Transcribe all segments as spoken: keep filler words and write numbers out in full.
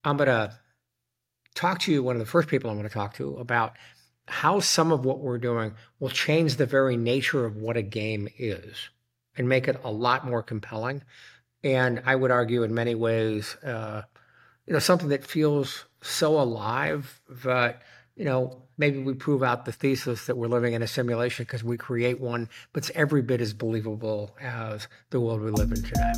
I'm going to talk to you, one of the first people I'm going to talk to, about how some of what we're doing will change the very nature of what a game is and make it a lot more compelling. And I would argue, in many ways, uh, you know, something that feels so alive that, you know, maybe we prove out the thesis that we're living in a simulation because we create one, but it's every bit as believable as the world we live in today.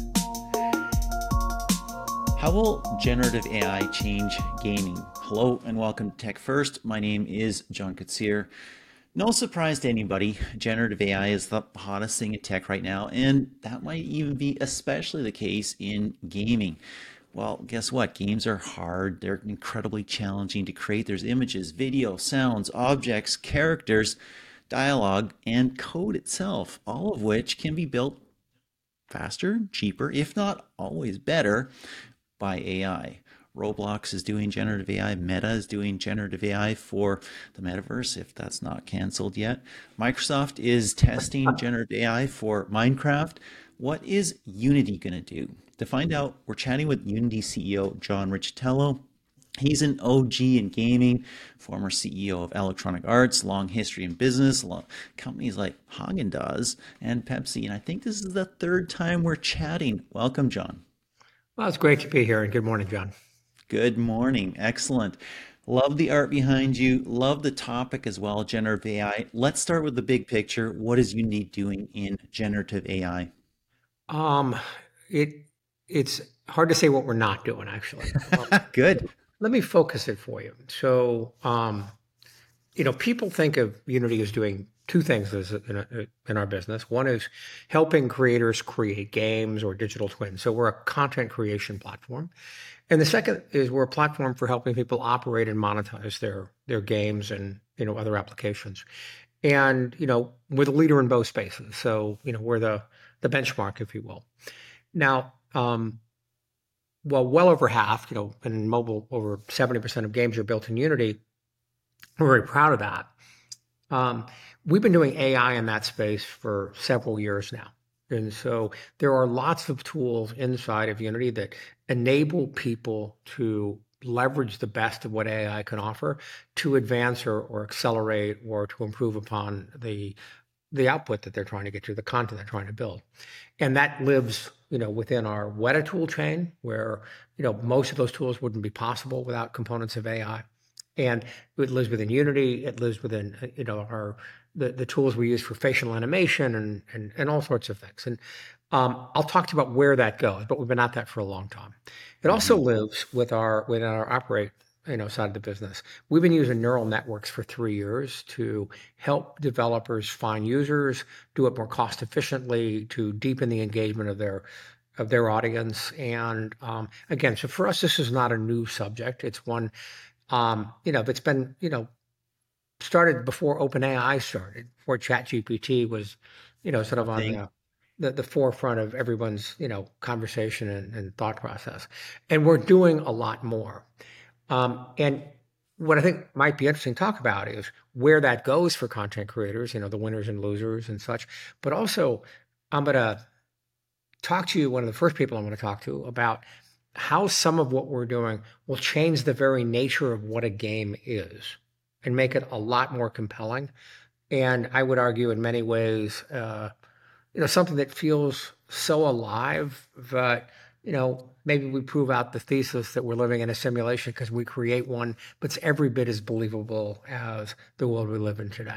How will generative A I change gaming? Hello and welcome to Tech First. My name is John Katsir. No surprise to anybody, generative A I is the hottest thing in tech right now, and that might even be especially the case in gaming. Well, guess what? Games are hard. They're incredibly challenging to create. There's images, video, sounds, objects, characters, dialogue, and code itself, all of which can be built faster, cheaper, if not always better, by A I. Roblox is doing generative A I. Meta is doing generative A I for the metaverse, if that's not canceled yet. Microsoft is testing generative A I for Minecraft. What is Unity going to do? To find out, we're chatting with Unity C E O John Riccitiello. He's an O G in gaming, former C E O of Electronic Arts, long history in business, companies like Haagen-Dazs and Pepsi. And I think this is the third time we're chatting. Welcome, John. Well, it's great to be here, and good morning, John. Good morning. Excellent. Love the art behind you. Love the topic as well, generative A I. Let's start with the big picture. What is Unity doing in generative A I? Um, it it's hard to say what we're not doing, actually. Um, Good. let me focus it for you. So, um, you know, people think of Unity as doing two things as in, a, in our business. One is helping creators create games or digital twins. So we're a content creation platform. And the second is we're a platform for helping people operate and monetize their their games and, you know, other applications. And, you know, we're the leader in both spaces. So, you know, we're the the benchmark, if you will. Now, um, well, well over half, you know, in mobile, over seventy percent of games are built in Unity. We're very proud of that. Um, we've been doing A I in that space for several years now. And so there are lots of tools inside of Unity that enable people to leverage the best of what A I can offer to advance or, or accelerate or to improve upon the the output that they're trying to get to, the content they're trying to build. And that lives, you know, within our Weta tool chain, where, you know, most of those tools wouldn't be possible without components of A I. And it lives within Unity. It lives within, uh, you know, our the, the tools we use for facial animation and and, and all sorts of things. And um, I'll talk to you about where that goes, but we've been at that for a long time. It also Mhm. lives with our within our operate, you know, side of the business. We've been using neural networks for three years to help developers find users, do it more cost efficiently, to deepen the engagement of their of their audience. And um, again, so for us, this is not a new subject. It's one, um, you know, that's been, you know, started before OpenAI started, before ChatGPT was, you know, sort A of on thing. the the, the forefront of everyone's, you know, conversation and, and thought process. And we're doing a lot more. Um, and what I think might be interesting to talk about is where that goes for content creators, you know, the winners and losers and such. But also, I'm going to talk to you, one of the first people I'm going to talk to, about how some of what we're doing will change the very nature of what a game is and make it a lot more compelling. And I would argue, in many ways, uh, you know, something that feels so alive that, you know, maybe we prove out the thesis that we're living in a simulation because we create one, but it's every bit as believable as the world we live in today.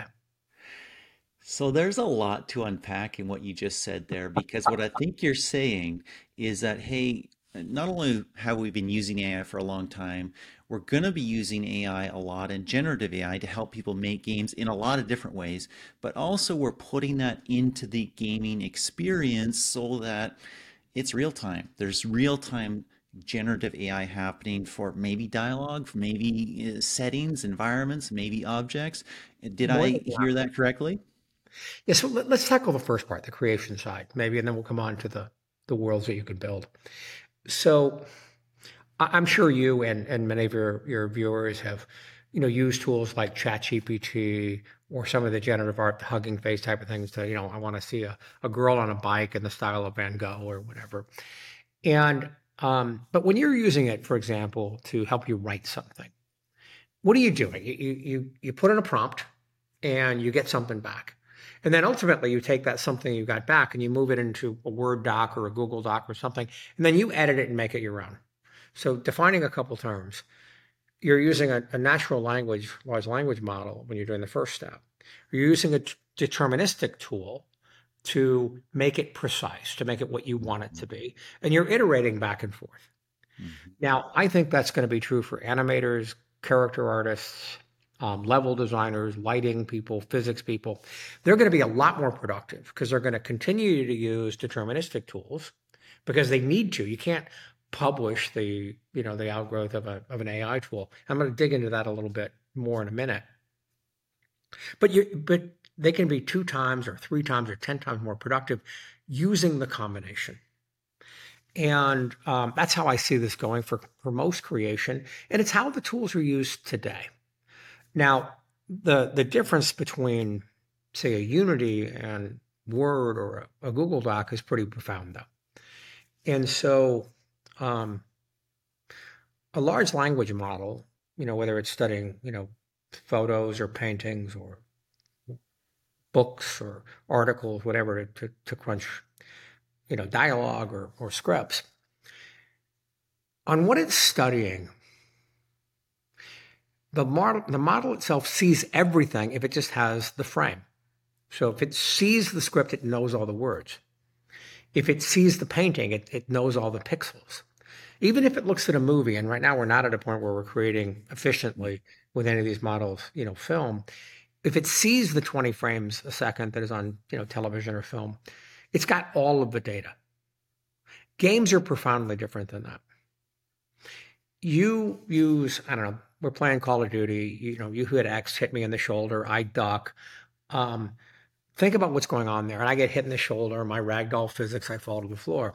So there's a lot to unpack in what you just said there, because what I think you're saying is that, hey, not only have we been using A I for a long time, we're going to be using A I a lot and generative A I to help people make games in a lot of different ways, but also we're putting that into the gaming experience so that it's real time. There's real time generative A I happening for maybe dialogue, for maybe uh, settings, environments, maybe objects. Did More I than hear that correctly? Yeah, so let, let's tackle the first part, the creation side, maybe, and then we'll come on to the the worlds that you can build. So I- I'm sure you and and many of your your viewers have, you know, used tools like ChatGPT or some of the generative art, Hugging Face type of things to, you know, I want to see a, a girl on a bike in the style of Van Gogh or whatever. And Um, but when you're using it, for example, to help you write something, what are you doing? You, you, you you put in a prompt and you get something back. And then ultimately you take that something you got back and you move it into a Word doc or a Google doc or something, and then you edit it and make it your own. So defining a couple terms, you're using a, a natural language, large language model when you're doing the first step. You're using a t- deterministic tool to make it precise, to make it what you want it to be. And you're iterating back and forth. Mhm. Now, I think that's going to be true for animators, character artists, um, level designers, lighting people, physics people. They're going to be a lot more productive because they're going to continue to use deterministic tools because they need to. You can't publish the, you know, the outgrowth of a of an A I tool. I'm going to dig into that a little bit more in a minute. But you but they can be two times or three times or ten times more productive using the combination. And um, that's how I see this going for, for most creation. And it's how the tools are used today. Now, the the difference between, say, a Unity and Word or a, a Google Doc is pretty profound, though. And so, um, a large language model, you know, whether it's studying, you know, photos or paintings or books or articles, whatever, to, to, to crunch, you know, dialogue or, or scripts, on what it's studying, the model, the model itself sees everything if it just has the frame. So if it sees the script, it knows all the words. If it sees the painting, it, it knows all the pixels. Even if it looks at a movie, and right now we're not at a point where we're creating efficiently with any of these models, you know, film. If it sees the twenty frames a second that is on, you know, television or film, it's got all of the data. Games are profoundly different than that. You use, I don't know, we're playing Call of Duty, you know, you hit X, hit me in the shoulder, I duck. Um, think about what's going on there. And I get hit in the shoulder, my ragdoll physics, I fall to the floor.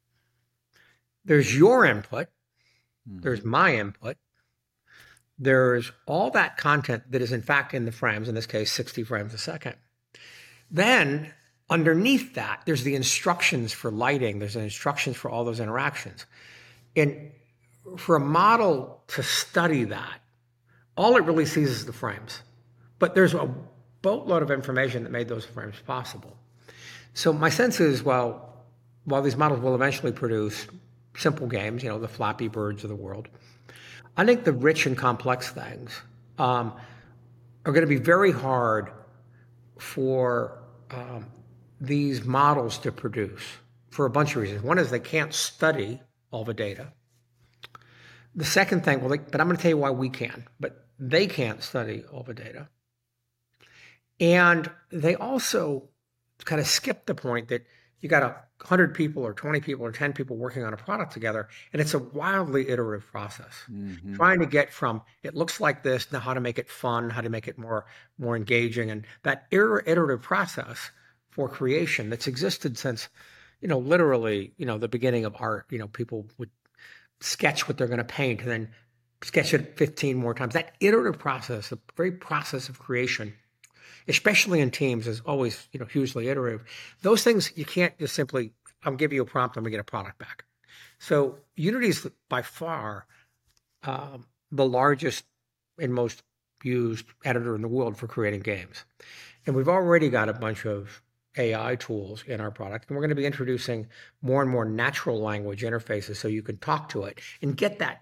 There's your input, there's Mhm. my input, there's all that content that is in fact in the frames, in this case, sixty frames a second. Then underneath that, there's the instructions for lighting, there's the instructions for all those interactions. And for a model to study that, all it really sees is the frames. But there's a boatload of information that made those frames possible. So my sense is, well, while these models will eventually produce simple games, you know, the Flappy Birds of the world, I think the rich and complex things um, are going to be very hard for um, these models to produce for a bunch of reasons. One is they can't study all the data. The second thing, well, they, but I'm going to tell you why we can, but they can't study all the data. And they also kind of skip the point that you got a hundred people or twenty people or ten people working on a product together, and it's a wildly iterative process. Mhm. Trying to get from it looks like this, now how to make it fun, how to make it more more engaging, and that iterative process for creation that's existed since, you know, literally, you know, the beginning of art. You know, people would sketch what they're going to paint and then sketch it fifteen more times. That iterative process, the very process of creation, especially in teams, is always, you know, hugely iterative. Those things you can't just simply, I'm give you a prompt, I'm gonna get a product back. So Unity is by far um, the largest and most used editor in the world for creating games. And we've already got a bunch of A I tools in our product, and we're going to be introducing more and more natural language interfaces so you can talk to it and get that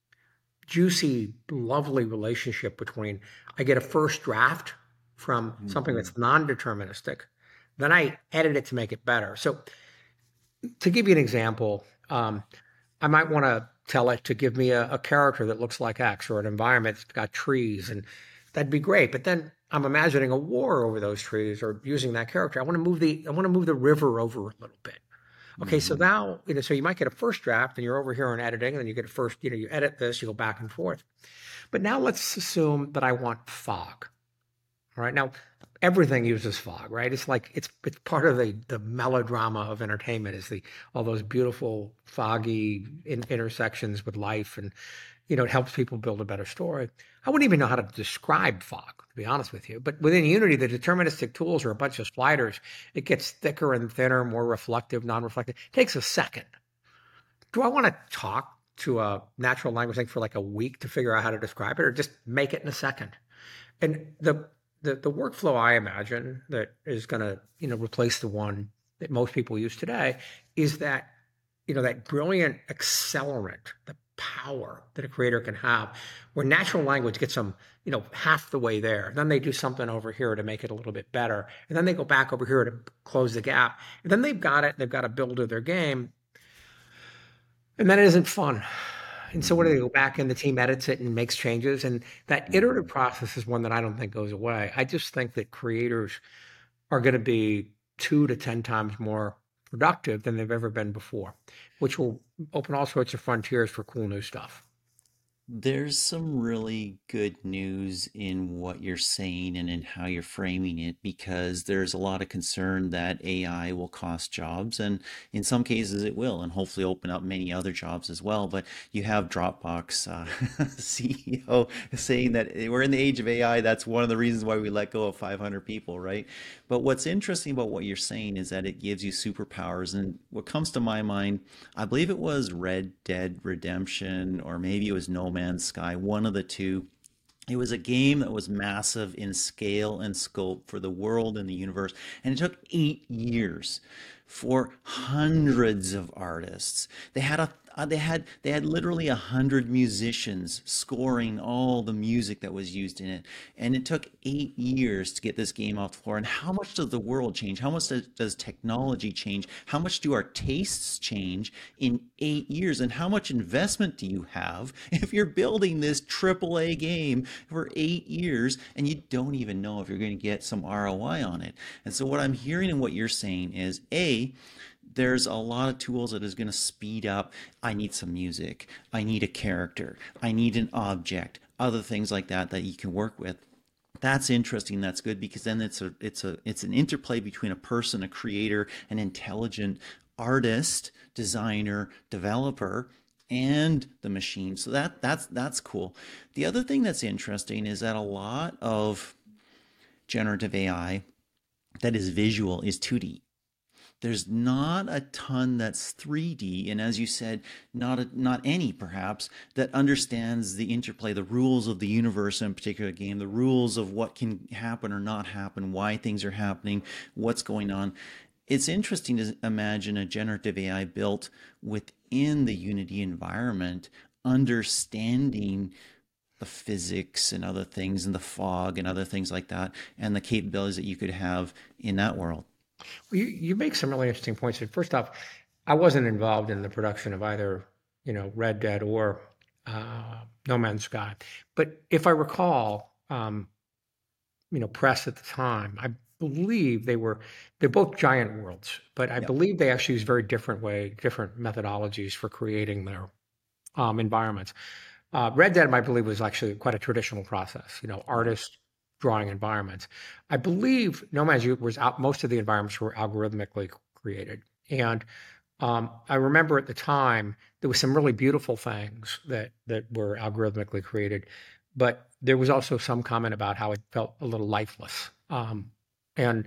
juicy, lovely relationship between I get a first draft from something Mhm. that's non-deterministic, then I edit it to make it better. So to give you an example, um, I might want to tell it to give me a, a character that looks like X or an environment that's got trees, and that'd be great. But then I'm imagining a war over those trees or using that character. I want to move the I want to move the river over a little bit. Okay, so Mhm. now, you know, so you might get a first draft and you're over here in editing, and then you get a first, you know, you edit this, you go back and forth. But now let's assume that I want fog. All right. Now, everything uses fog, right? It's like it's it's part of the the melodrama of entertainment is the all those beautiful foggy in, intersections with life, and you know it helps people build a better story. I wouldn't even know how to describe fog, to be honest with you. But within Unity, the deterministic tools are a bunch of sliders. It gets thicker and thinner, more reflective, non-reflective. It takes a second do I want to talk to a natural language thing for like a week to figure out how to describe it, or just make it in a second? And the the, the workflow I imagine that is going to, you know, replace the one that most people use today is that, you know, that brilliant accelerant, the power that a creator can have, where natural language gets them, you know, half the way there. Then they do something over here to make it a little bit better. And then they go back over here to close the gap. And then they've got it, they've got a builder their game. And then it isn't fun. And so what do Hmm. they go back and the team edits it and makes changes? And that iterative Hmm. process is one that I don't think goes away. I just think that creators are going to be two to ten times more productive than they've ever been before, which will open all sorts of frontiers for cool new stuff. There's some really good news in what you're saying and in how you're framing it because there's a lot of concern that A I will cost jobs, and in some cases it will, and hopefully open up many other jobs as well. But you have Dropbox uh, C E O saying that we're in the age of A I. That's one of the reasons why we let go of five hundred people, right? But what's interesting about what you're saying is that it gives you superpowers, and what comes to my mind, I believe it was Red Dead Redemption, or maybe it was No Man's Sky, one of the two. It was a game that was massive in scale and scope for the world and the universe, and it took eight years for hundreds of artists. They had a uh, they had they had literally a hundred musicians scoring all the music that was used in it, and it took eight years to get this game off the floor. And how much does the world change? How much does, does technology change? How much do our tastes change in eight years? And how much investment do you have if you're building this triple A game for eight years and you don't even know if you're going to get some R O I on it? And so what I'm hearing and what you're saying is, A, there's a lot of tools that is going to speed up. I need some music. I need a character. I need an object. Other things like that that you can work with. That's interesting. That's good because then it's a it's a it's an interplay between a person, a creator, an intelligent artist, designer, developer, and the machine. So that that's that's cool. The other thing that's interesting is that a lot of generative A I that is visual is two D. There's not a ton that's three D, and as you said, not a, not any perhaps that understands the interplay, the rules of the universe in a particular game, the rules of what can happen or not happen, why things are happening, what's going on. It's interesting to imagine a generative A I built within the Unity environment, understanding the physics and other things, and the fog and other things like that, and the capabilities that you could have in that world. Well, you, you make some really interesting points. First off, I wasn't involved in the production of either, you know, Red Dead or uh, No Man's Sky. But if I recall, um, you know, press at the time, I believe they were they're both giant worlds, but I Yep. believe they actually use very different way, different methodologies for creating their um, environments. Uh, Red Dead, I believe, was actually quite a traditional process. You know, Right. artists drawing environments. I believe No Man's Sky was out. Most of the environments were algorithmically created, and um, I remember at the time there was some really beautiful things that that were algorithmically created, but there was also some comment about how it felt a little lifeless, um, and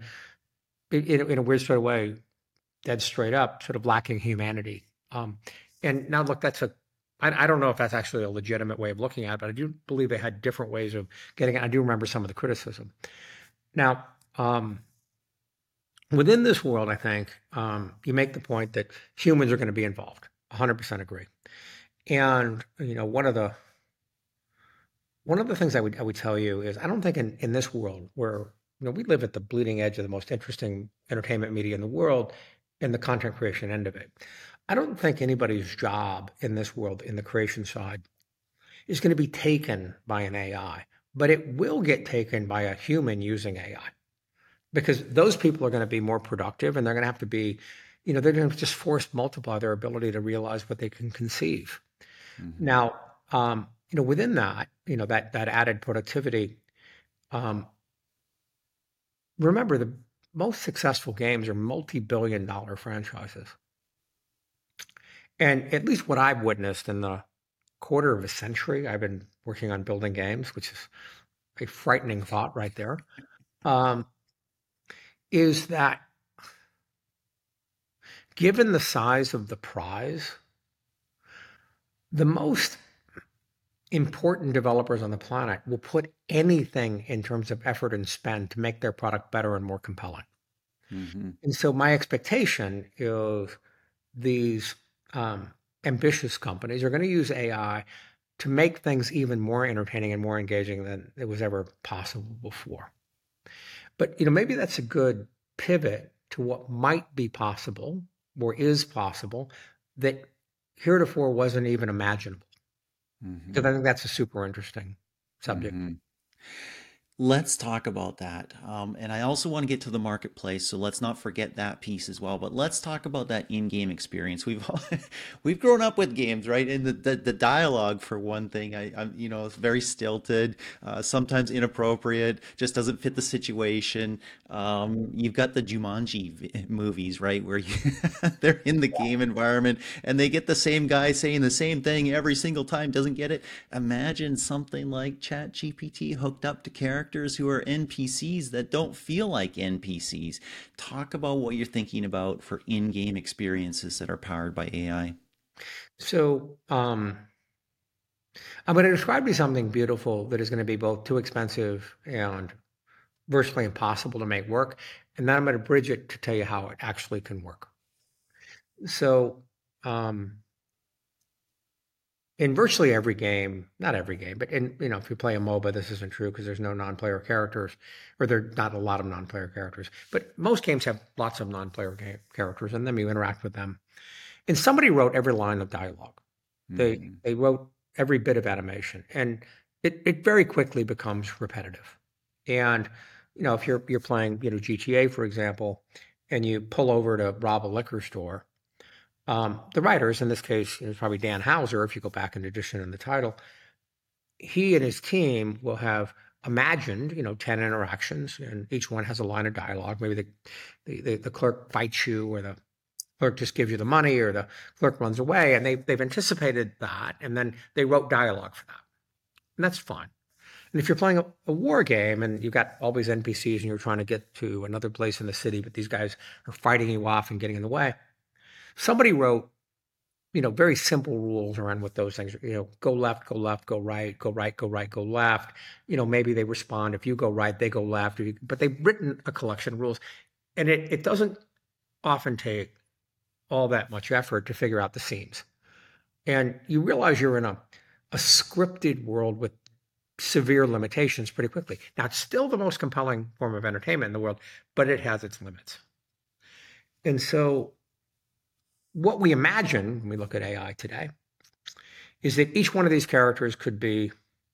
in, in, in a weird sort of way, dead straight up, sort of lacking humanity. Um, and now, look, that's a I, I don't know if that's actually a legitimate way of looking at it, but I do believe they had different ways of getting it. I do remember some of the criticism. Now, um, within this world, I think um, you make the point that humans are going to be involved. one hundred percent agree. And you know, one of the one of the things I would I would tell you is I don't think in in this world where you know we live at the bleeding edge of the most interesting entertainment media in the world, in the content creation end of it. I don't think anybody's job in this world in the creation side is going to be taken by an A I, but it will get taken by a human using A I because those people are going to be more productive and they're going to have to be, you know, they're going to just force multiply their ability to realize what they can conceive. Hmm. Now, um, you know, within that, you know, that that added productivity, um, remember the most successful games are multi-billion dollar franchises. And at least what I've witnessed in the quarter of a century I've been working on building games, which is a frightening thought right there, um, is that given the size of the prize, The most important developers on the planet will put anything in terms of effort and spend to make their product better and more compelling. Mm-hmm. And so my expectation is these um, ambitious companies are going to use A I to make things even more entertaining and more engaging than it was ever possible before. But you know, maybe that's a good pivot to what might be possible or is possible that heretofore wasn't even imaginable. Because Mm-hmm. I think that's a super interesting subject. Mm-hmm. Let's talk about that. Um, and I also want to get to the marketplace, so let's not forget that piece as well. But let's talk about that in-game experience. We've all, we've grown up with games, right? And the, the, the dialogue, for one thing, I, I'm you know, it's very stilted, uh, sometimes inappropriate, just doesn't fit the situation. Um, you've got the Jumanji v- movies, right, where you, they're in the game environment and they get the same guy saying the same thing every single time, doesn't get it. Imagine something like ChatGPT hooked up to characters who are N P Cs that don't feel like N P Cs. Talk about what you're thinking about for in-game experiences that are powered by A I. So um, I'm going to describe to you something beautiful that is going to be both too expensive and virtually impossible to make work. And then I'm going to bridge it to tell you how it actually can work. So um, in virtually every game, not every game, but in, you know, if you play a MOBA, this isn't true because there's no non-player characters, or there are not a lot of non-player characters. But most games have lots of non-player ga- characters, and then you interact with them. And somebody wrote every line of dialogue. They Mm-hmm. they wrote every bit of animation, and it it very quickly becomes repetitive. And you know, if you're you're playing, you know, G T A, for example, and you pull over to rob a liquor store, um, the writers, in this case, you know, probably Dan Houser, if you go back in addition in the title, he and his team will have imagined, you know, ten interactions, and each one has a line of dialogue. Maybe the the, the, the clerk fights you, or the clerk just gives you the money, or the clerk runs away, and they they've anticipated that, and then they wrote dialogue for that, and that's fine. And if you're playing a, a war game and you've got all these N P Cs and you're trying to get to another place in the city, but these guys are fighting you off and getting in the way, somebody wrote, you know, very simple rules around what those things are. You know, go left, go left, go right, go right, go right, go left. You know, maybe they respond. If you go right, they go left. But they've written a collection of rules, and it, it doesn't often take all that much effort to figure out the seams. And you realize you're in a, a scripted world with severe limitations pretty quickly. Now, it's still the most compelling form of entertainment in the world, but it has its limits. And so, what we imagine when we look at A I today is that each one of these characters could be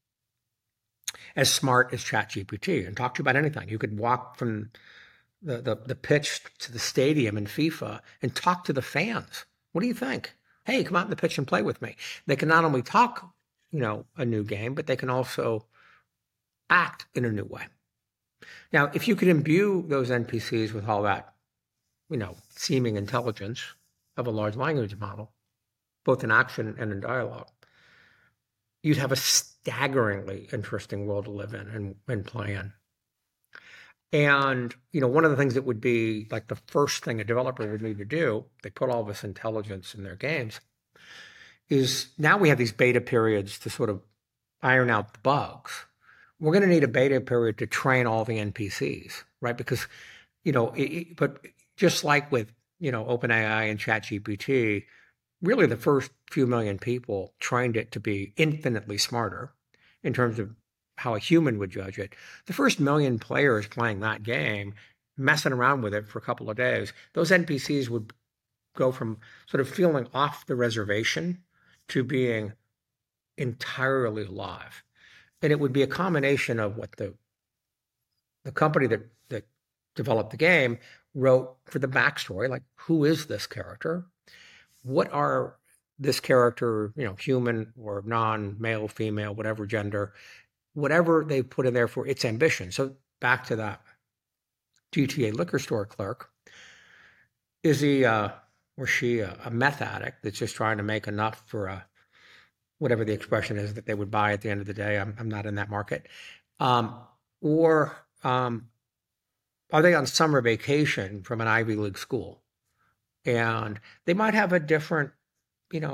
as smart as ChatGPT and talk to you about anything. You could walk from the, the, the pitch to the stadium in FIFA and talk to the fans. What do you think? Hey, come out in the pitch and play with me. They can not only talk, you know, a new game, but they can also act in a new way. Now, if you could imbue those N P Cs with all that, you know, seeming intelligence of a large language model, both in action and in dialogue, you'd have a staggeringly interesting world to live in and, and play in. And, you know, one of the things that would be like the first thing a developer would need to do, they put all this intelligence in their games, is now we have these beta periods to sort of iron out the bugs. We're going to need a beta period to train all the N P Cs, right? Because, you know, it, it, but just like with, you know, OpenAI and ChatGPT, really the first few million people trained it to be infinitely smarter in terms of how a human would judge it. The first million players playing that game, messing around with it for a couple of days, those N P Cs would go from sort of feeling off the reservation to being entirely alive. And it would be a combination of what the the company that that developed the game wrote for the backstory, like who is this character? What are this character, you know, human or non, male, female, whatever gender, whatever they put in there for its ambition. So back to that G T A liquor store clerk. Is he uh, or she a, a meth addict that's just trying to make enough for a whatever the expression is that they would buy at the end of the day? I'm, I'm not in that market. Um, or um, are they on summer vacation from an Ivy League school? And they might have a different, you know,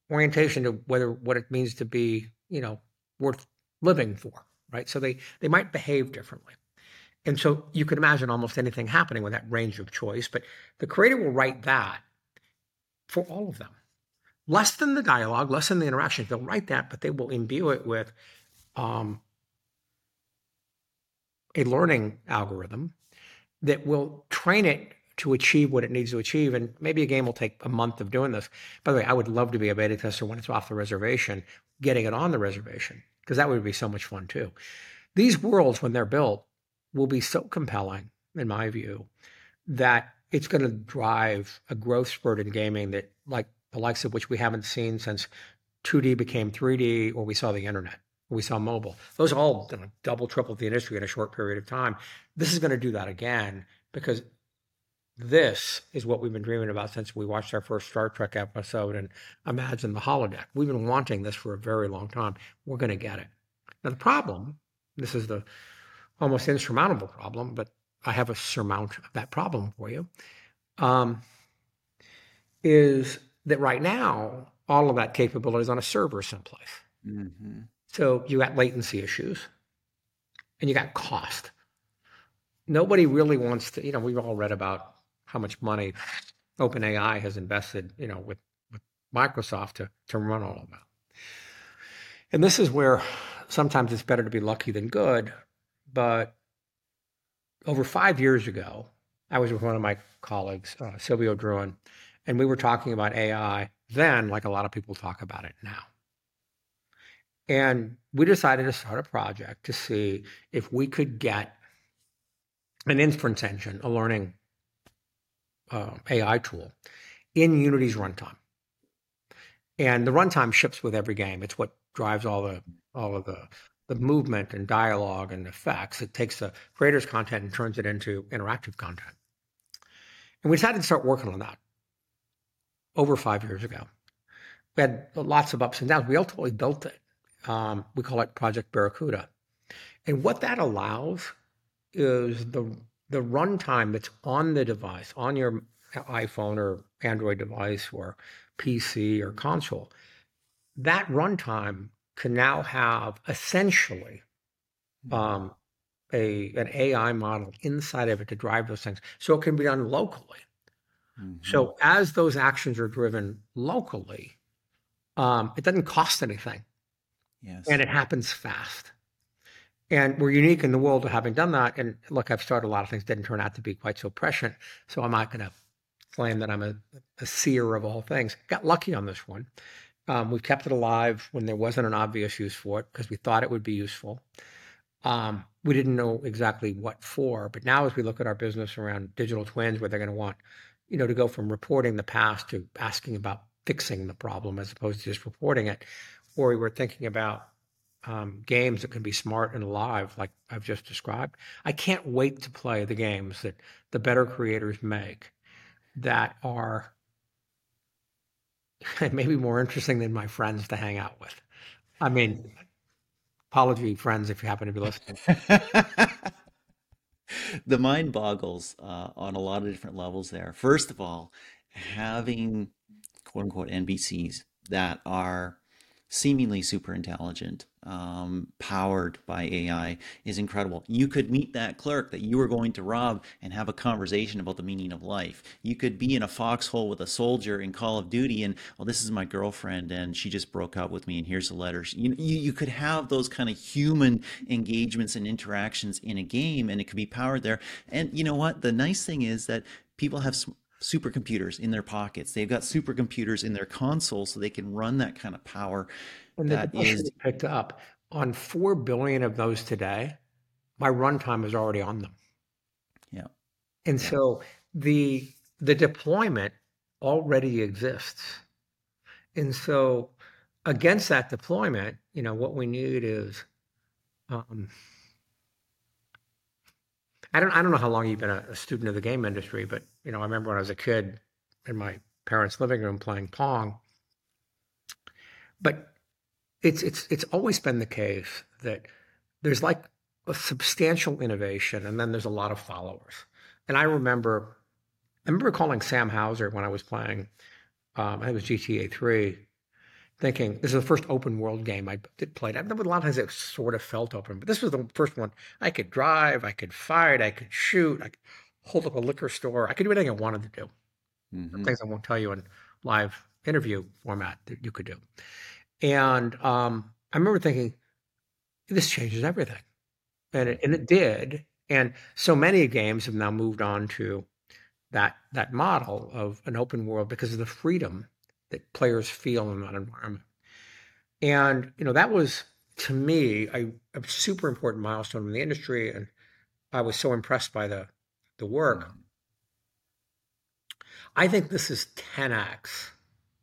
orientation to whether what it means to be, you know, worth living for, right? So they they might behave differently. And so you can imagine almost anything happening with that range of choice, but the creator will write that for all of them. Less than the dialogue, less than the interaction. They'll write that, but they will imbue it with um, a learning algorithm that will train it to achieve what it needs to achieve. And maybe a game will take a month of doing this. By the way, I would love to be a beta tester when it's off the reservation, getting it on the reservation, because that would be so much fun too. These worlds, when they're built, will be so compelling, in my view, that it's going to drive a growth spurt in gaming that, like the likes of which we haven't seen since two D became three D, or we saw the internet, or we saw mobile. Those all, you know, double, tripled the industry in a short period of time. This is going to do that again, because this is what we've been dreaming about since we watched our first Star Trek episode and imagined the holodeck. We've been wanting this for a very long time. We're going to get it. Now, the problem, this is the almost insurmountable problem, but I have a surmount of that problem for you, um, is that right now, all of that capability is on a server someplace. Mm-hmm. So you got latency issues and you got cost. Nobody really wants to, you know, we've all read about how much money OpenAI has invested, you know, with, with Microsoft to, to run all of that. And this is where sometimes it's better to be lucky than good. But over five years ago, I was with one of my colleagues, uh, Silvio Druin, and we were talking about A I then, like a lot of people talk about it now. And we decided to start a project to see if we could get an inference engine, a learning uh, A I tool, in Unity's runtime. And the runtime ships with every game. It's what drives all the all of the the movement and dialogue and effects. It takes the creator's content and turns it into interactive content. And we decided to start working on that over five years ago. We had lots of ups and downs. We ultimately built it. Um, we call it Project Barracuda. And what that allows is the the runtime that's on the device, on your iPhone or Android device or P C or console. That runtime can now have essentially um, a an A I model inside of it to drive those things. So it can be done locally. Mm-hmm. So as those actions are driven locally, um, it doesn't cost anything. Yes. And it happens fast. And we're unique in the world of having done that. And look, I've started a lot of things that didn't turn out to be quite so prescient. So I'm not going to claim that I'm a, a seer of all things. Got lucky on this one. Um, we kept it alive when there wasn't an obvious use for it because we thought it would be useful. Um, we didn't know exactly what for, but now as we look at our business around digital twins, where they're going to want, you know, to go from reporting the past to asking about fixing the problem as opposed to just reporting it, or we were thinking about um, games that can be smart and alive, like I've just described. I can't wait to play the games that the better creators make that are maybe more interesting than my friends to hang out with. I mean, apology, friends, if you happen to be listening. The mind boggles uh, on a lot of different levels there. First of all, having quote unquote N P Cs that are seemingly super intelligent, um, powered by A I is incredible. You could meet that clerk that you were going to rob and have a conversation about the meaning of life. You could be in a foxhole with a soldier in Call of Duty and, well, this is my girlfriend and she just broke up with me and here's the letter. You, you, you could have those kind of human engagements and interactions in a game and it could be powered there. And you know what? The nice thing is that people have supercomputers in their pockets. They've got supercomputers in their console so they can run that kind of power. And that is picked up on four billion of those today. My runtime is already on them. Yeah. And yeah. so the the deployment already exists. And so against that deployment, you know, what we need is um, I don't I don't know how long you've been a, a student of the game industry, but you know, I remember when I was a kid in my parents' living room playing Pong. But it's it's it's always been the case that there's like a substantial innovation and then there's a lot of followers. And I remember I remember calling Sam Hauser when I was playing um, I think it was G T A three, thinking, this is the first open world game I did play. I remember a lot of times it sort of felt open, but this was the first one. I could drive, I could fight, I could shoot, I could hold up a liquor store. I could do anything I wanted to do. Hmm. Things I won't tell you in live interview format that you could do. And um, I remember thinking, this changes everything. And it, and it did. And so many games have now moved on to that that model of an open world because of the freedom that players feel in that environment. And you know that was to me a, a super important milestone in the industry, and I was so impressed by the the work. Hmm. I think this is ten x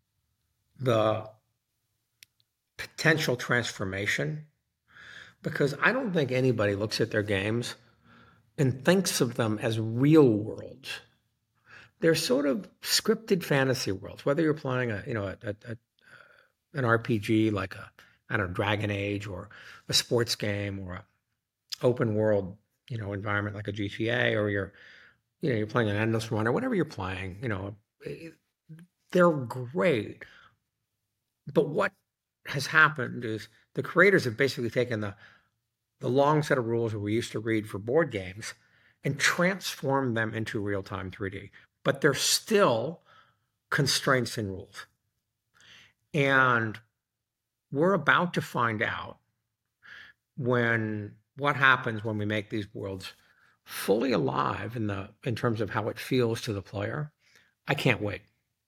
the potential transformation because I don't think anybody looks at their games and thinks of them as real worlds. They're sort of scripted fantasy worlds. Whether you're playing a you know a, a, a an R P G like a I don't know Dragon Age or a sports game or a open world you know environment like a G T A or you're you know you're playing an Endless Run or whatever you're playing, you know it, they're great. But what has happened is the creators have basically taken the the long set of rules that we used to read for board games and transformed them into real time three D. But they're still constraints and rules. And we're about to find out when what happens when we make these worlds fully alive in the in terms of how it feels to the player. I can't wait.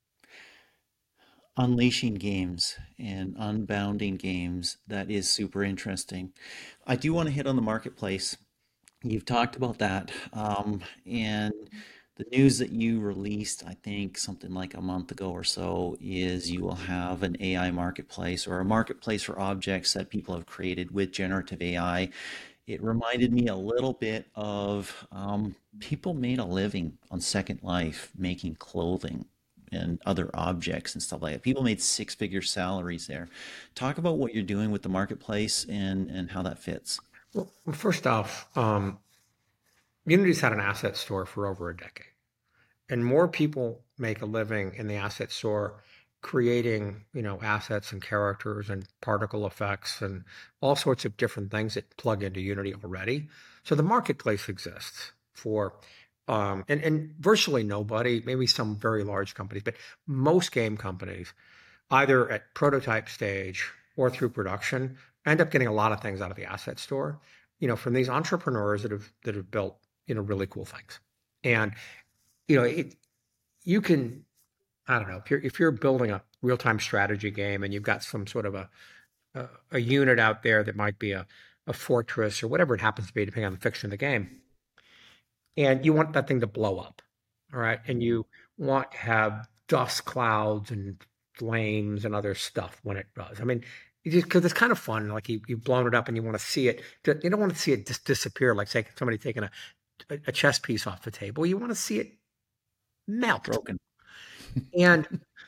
Unleashing games and unbounding games, that is super interesting. I do want to hit on the marketplace. You've talked about that. Um, and the news that you released, I think something like a month ago or so, is you will have an A I marketplace or a marketplace for objects that people have created with generative A I. It reminded me a little bit of um, people made a living on Second Life making clothing and other objects and stuff like that. People made six figure salaries there. Talk about what you're doing with the marketplace and, and how that fits. Well, first off, um, Unity's had an asset store for over a decade. And more people make a living in the asset store creating, you know, assets and characters and particle effects and all sorts of different things that plug into Unity already. So the marketplace exists for um, and, and virtually nobody, maybe some very large companies, but most game companies, either at prototype stage or through production, end up getting a lot of things out of the asset store, you know, from these entrepreneurs that have that have built, you know, really cool things. And you know, it you can I don't know if you're if you're building a real time strategy game and you've got some sort of a a, a unit out there that might be a a fortress or whatever it happens to be, depending on the fiction of the game, and you want that thing to blow up, all right, and you want to have dust clouds and flames and other stuff when it does. I mean, it just because it's kind of fun, like you you've blown it up and you want to see it. You don't want to see it just disappear, like say somebody taking a a chess piece off the table. You want to see it melt. Broken. And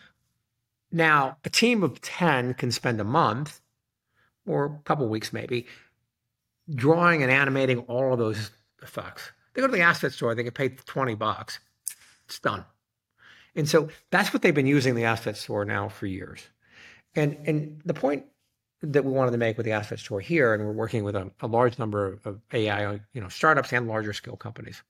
now a team of ten can spend a month or a couple of weeks maybe drawing and animating all of those effects. They go to the asset store, they get paid twenty bucks. It's done. And so that's what they've been using the asset store now for years. And and the point that we wanted to make with the asset store here, and we're working with a, a large number of A I, you know, startups and larger scale companies,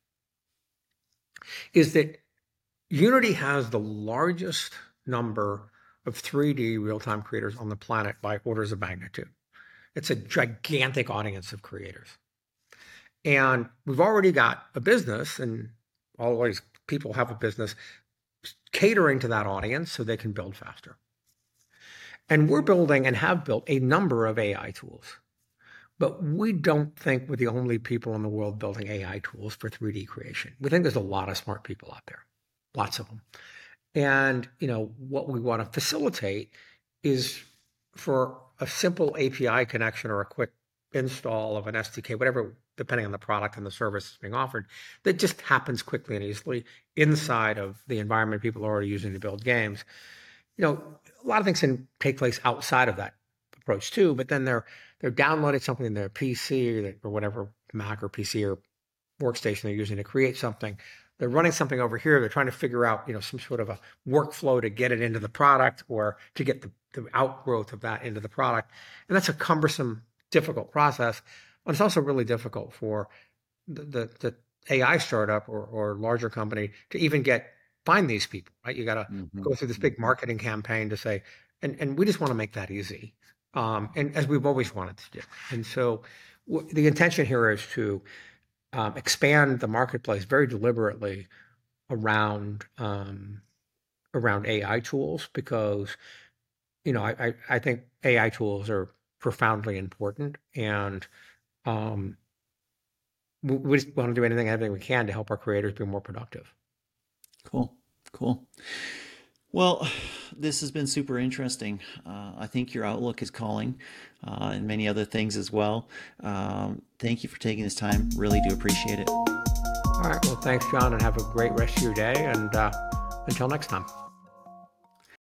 is that Unity has the largest number of three D real-time creators on the planet by orders of magnitude. It's a gigantic audience of creators. And we've already got a business, and always people have a business catering to that audience so they can build faster. And we're building and have built a number of A I tools. But we don't think we're the only people in the world building A I tools for three D creation. We think there's a lot of smart people out there, lots of them. And you know what we want to facilitate is for a simple A P I connection or a quick install of an S D K, whatever, depending on the product and the service being offered, that just happens quickly and easily inside of the environment people are already using to build games. You know, a lot of things can take place outside of that approach too, but then they're they're downloading something in their P C or, or whatever Mac or P C or workstation they're using to create something. they're running something over here. They're trying to figure out, you know, some sort of a workflow to get it into the product or to get the, the outgrowth of that into the product. And that's a cumbersome, difficult process. And it's also really difficult for the, the, the A I startup or, or larger company to even get find these people, right? You got to Mm-hmm. go through this big Mm-hmm. marketing campaign to say, and, and we just want to make that easy. Um, and as we've always wanted to do. And so w- the intention here is to um, expand the marketplace very deliberately around um, around A I tools because you know I, I, I think A I tools are profoundly important and um, we, we just want to do anything everything we can to help our creators be more productive. Cool. Cool. Well, this has been super interesting. Uh, I think your outlook is calling, uh, and many other things as well. Um, thank you for taking this time. Really do appreciate it. All right, well, thanks, John, and have a great rest of your day. And uh, until next time.